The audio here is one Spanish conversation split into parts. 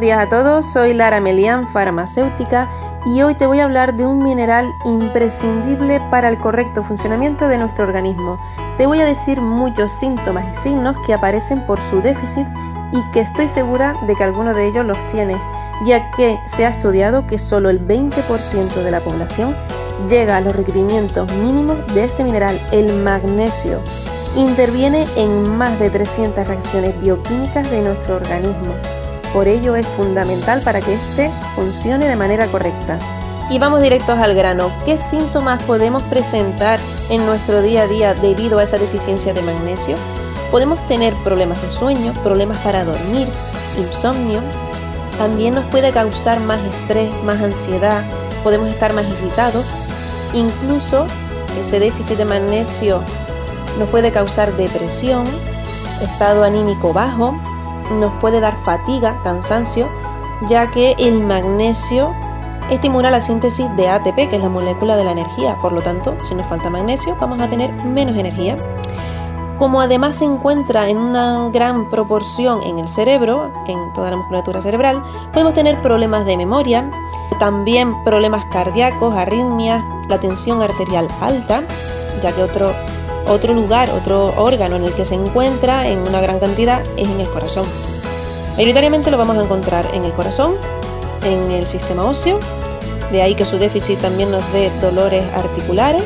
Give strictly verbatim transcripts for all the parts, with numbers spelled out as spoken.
días a todos, soy Lara Melián, farmacéutica, y hoy te voy a hablar de un mineral imprescindible para el correcto funcionamiento de nuestro organismo. Te voy a decir muchos síntomas y signos que aparecen por su déficit y que estoy segura de que alguno de ellos los tiene, ya que se ha estudiado que solo el veinte por ciento de la población llega a los requerimientos mínimos de este mineral, el magnesio. Interviene en más de trescientas reacciones bioquímicas de nuestro organismo. Por ello es fundamental para que éste funcione de manera correcta. Y vamos directos al grano. ¿Qué síntomas podemos presentar en nuestro día a día debido a esa deficiencia de magnesio? Podemos tener problemas de sueño, problemas para dormir, insomnio. También nos puede causar más estrés, más ansiedad. Podemos estar más irritados. Incluso ese déficit de magnesio nos puede causar depresión, estado anímico bajo. Nos puede dar fatiga, cansancio, ya que el magnesio estimula la síntesis de A T P, que es la molécula de la energía. Por lo tanto, si nos falta magnesio, vamos a tener menos energía. Como además se encuentra en una gran proporción en el cerebro, en toda la musculatura cerebral, podemos tener problemas de memoria, también problemas cardíacos, arritmias, la tensión arterial alta, ya que otro Otro lugar, otro órgano en el que se encuentra en una gran cantidad es en el corazón. Mayoritariamente lo vamos a encontrar en el corazón, en el sistema óseo, de ahí que su déficit también nos dé dolores articulares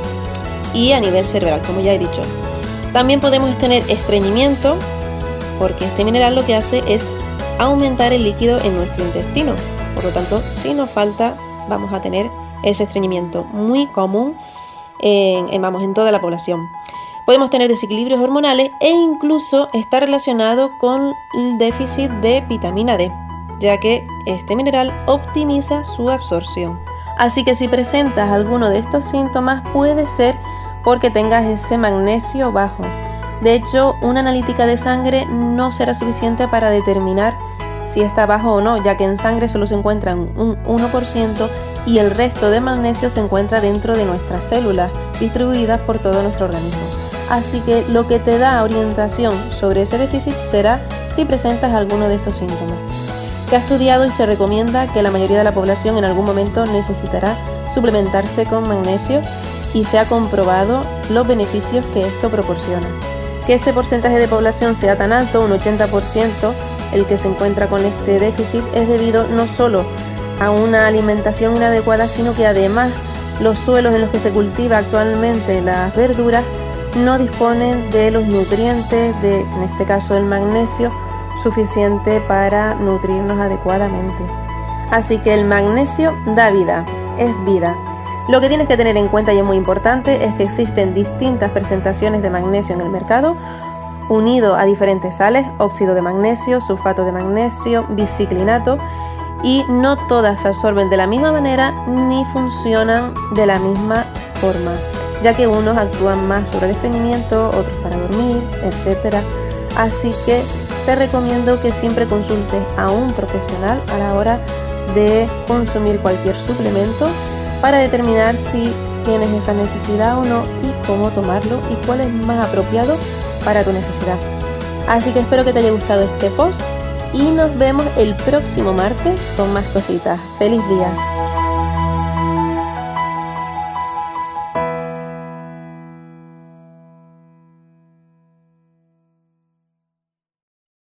y a nivel cerebral, como ya he dicho. También podemos tener estreñimiento, porque este mineral lo que hace es aumentar el líquido en nuestro intestino. Por lo tanto, si nos falta, vamos a tener ese estreñimiento muy común En, en, vamos, en toda la población. Podemos tener desequilibrios hormonales e incluso está relacionado con el déficit de vitamina D, ya que este mineral optimiza su absorción. Así que si presentas alguno de estos síntomas, puede ser porque tengas ese magnesio bajo. De hecho, una analítica de sangre no será suficiente para determinar si está bajo o no, ya que en sangre solo se encuentra un uno por ciento y el resto de magnesio se encuentra dentro de nuestras células, distribuidas por todo nuestro organismo. Así que lo que te da orientación sobre ese déficit será si presentas alguno de estos síntomas. Se ha estudiado y se recomienda que la mayoría de la población en algún momento necesitará suplementarse con magnesio y se ha comprobado los beneficios que esto proporciona. Que ese porcentaje de población sea tan alto, un ochenta por ciento, el que se encuentra con este déficit, es debido no solo a una alimentación inadecuada, sino que además los suelos en los que se cultiva actualmente las verduras no disponen de los nutrientes, de, en este caso el magnesio, suficiente para nutrirnos adecuadamente. Así que el magnesio da vida, es vida. Lo que tienes que tener en cuenta, y es muy importante, es que existen distintas presentaciones de magnesio en el mercado, unido a diferentes sales, óxido de magnesio, sulfato de magnesio, biciclinato, y no todas se absorben de la misma manera ni funcionan de la misma forma, ya que unos actúan más sobre el estreñimiento, otros para dormir, etcétera. Así que te recomiendo que siempre consultes a un profesional a la hora de consumir cualquier suplemento para determinar si tienes esa necesidad o no y cómo tomarlo y cuál es más apropiado para tu necesidad. Así que espero que te haya gustado este post y nos vemos el próximo martes con más cositas. ¡Feliz día!